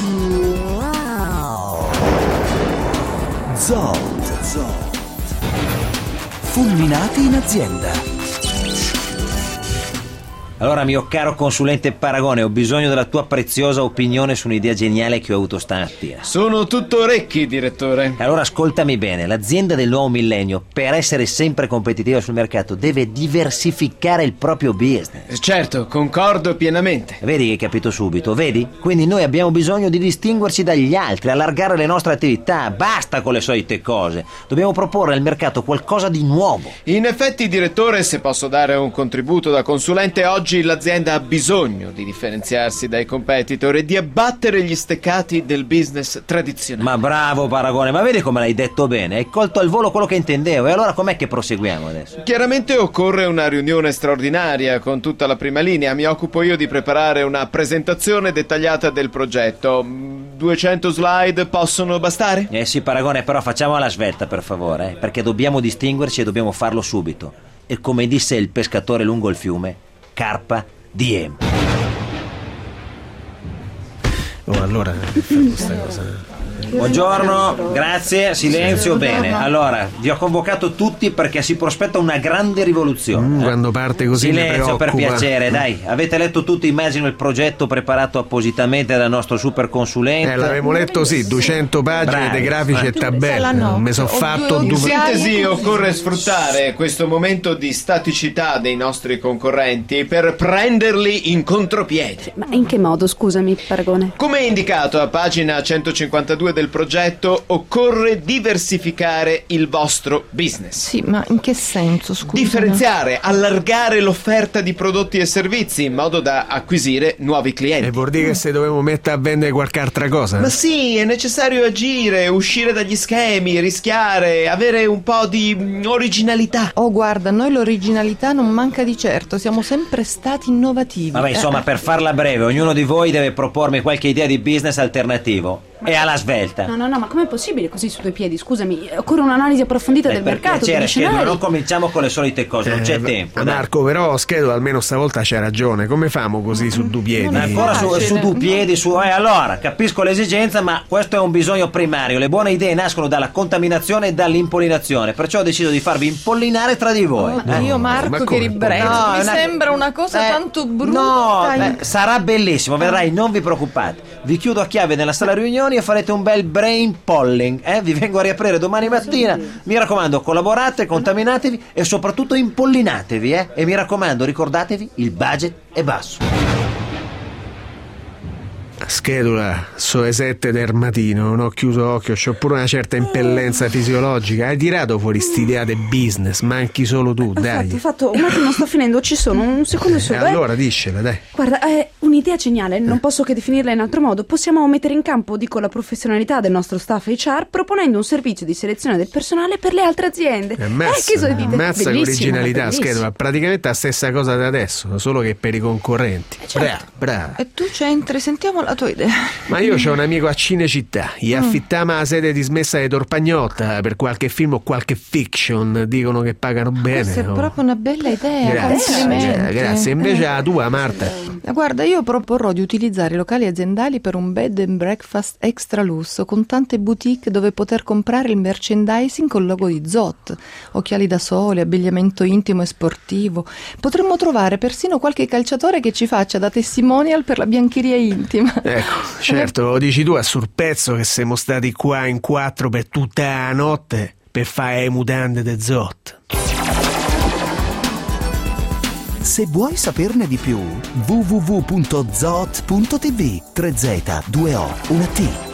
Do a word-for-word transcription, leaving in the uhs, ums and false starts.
Zot. Zot. Fulminati in azienda. Allora, mio caro consulente Paragone, ho bisogno della tua preziosa opinione su un'idea geniale che ho avuto stamattina. Sono tutto orecchi, direttore. Allora, ascoltami bene. L'azienda del nuovo millennio, per essere sempre competitiva sul mercato, deve diversificare il proprio business. Certo, concordo pienamente. Vedi che hai capito subito, vedi? Quindi noi abbiamo bisogno di distinguerci dagli altri, allargare le nostre attività. Basta con le solite cose. Dobbiamo proporre al mercato qualcosa di nuovo. In effetti, direttore, se posso dare un contributo da consulente, oggi l'azienda ha bisogno di differenziarsi dai competitor e di abbattere gli steccati del business tradizionale. Ma bravo Paragone, ma vedi come l'hai detto bene? Hai colto al volo quello che intendevo. E allora com'è che proseguiamo adesso? Chiaramente occorre una riunione straordinaria con tutta la prima linea. Mi occupo io di preparare una presentazione dettagliata del progetto. duecento slide possono bastare? Eh sì Paragone, però facciamo alla svelta per favore, eh? Perché dobbiamo distinguerci e dobbiamo farlo subito. E come disse il pescatore lungo il fiume, carpa diem. Oh, allora questa cosa. Buongiorno, grazie, silenzio, bene. Allora, vi ho convocato tutti perché si prospetta una grande rivoluzione. Mm, quando parte così mi silenzio per preoccupa. piacere, dai. Avete letto tutti, immagino, il progetto preparato appositamente dal nostro super consulente. Eh, l'avevo letto, sì, duecento pagine, Bravi, dei grafici e bravi. tabelle. no. Mi sono Ho fatto due In due. sintesi, occorre sfruttare questo momento di staticità dei nostri concorrenti per prenderli in contropiede. Ma in che modo, scusami, Paragone? Come indicato a pagina centocinquantadue del progetto, occorre diversificare il vostro business. Sì, ma in che senso, scusa? Differenziare, allargare l'offerta di prodotti e servizi in modo da acquisire nuovi clienti. E vuol dire che se dovevo mettere a vendere qualche altra cosa? Ma sì, è necessario agire, uscire dagli schemi, rischiare, avere un po' di mm, originalità. Oh, guarda, a noi l'originalità non manca di certo, siamo sempre stati innovativi. Vabbè, insomma, per farla breve, ognuno di voi deve propormi qualche idea di business alternativo. E alla svelta. No, no, no, ma com'è possibile così su due piedi? Scusami, occorre un'analisi approfondita Dai, del per mercato, piacere, degli Schedule, scenari. non cominciamo con le solite cose, non c'è Eh, tempo. dai. Marco, però Schedule almeno stavolta c'ha ragione. Come famo così su due piedi? Non Ma è ancora su, facile. su due piedi, su. Eh, allora, capisco l'esigenza, ma questo è un bisogno primario. Le buone idee nascono dalla contaminazione e dall'impollinazione. Perciò ho deciso di farvi impollinare tra di voi. Ma eh. io, Ma Marco, come? che ribrezzo. No, Mi è una- sembra una cosa Eh, tanto brutta. No, in- beh, sarà bellissimo, vedrai, non vi preoccupate. Vi chiudo a chiave nella sala riunioni e farete un bel brain polling, eh? Vi vengo a riaprire domani mattina. Mi raccomando, collaborate, contaminatevi e soprattutto impollinatevi, eh? E mi raccomando, ricordatevi, il budget è basso. Schedula, so le sette del mattino, non ho chiuso occhio, c'ho pure una certa impellenza fisiologica. Hai tirato fuori st'idea del business, manchi solo tu, dai. Infatti, fatto, un attimo sto finendo, ci sono, un secondo E solo. eh. allora dicela, dai. Guarda, è un'idea geniale, non posso che definirla in altro modo. Possiamo mettere in campo, dico, la professionalità del nostro staff H R proponendo un servizio di selezione del personale per le altre aziende. Ammazza, eh, che so dite? ammazza Bellissimo, l'originalità, bellissimo. Schedula, praticamente la stessa cosa da adesso, solo che per i concorrenti. Brava, brava. E tu c'entri, sentiamo la tua idea. Ma io c'ho un amico a Cinecittà, gli affittiamo la sede dismessa di Torpagnotta per qualche film o qualche fiction, dicono che pagano bene. Questa è no? proprio una bella idea. Grazie, complimenti. grazie. Invece Eh. la tua, Marta. Guarda, io proporrò di utilizzare i locali aziendali per un bed and breakfast extra lusso con tante boutique dove poter comprare il merchandising col logo di Zot, occhiali da sole, abbigliamento intimo e sportivo. Potremmo trovare persino qualche calciatore che ci faccia da testimonial per la biancheria intima. Ecco, certo, lo dici tu a sorpezzo che siamo stati qua in quattro per tutta la notte per fare le mutande de Zot. Se vuoi saperne di più, w w w punto zot punto t v. tre Z, due O, una T.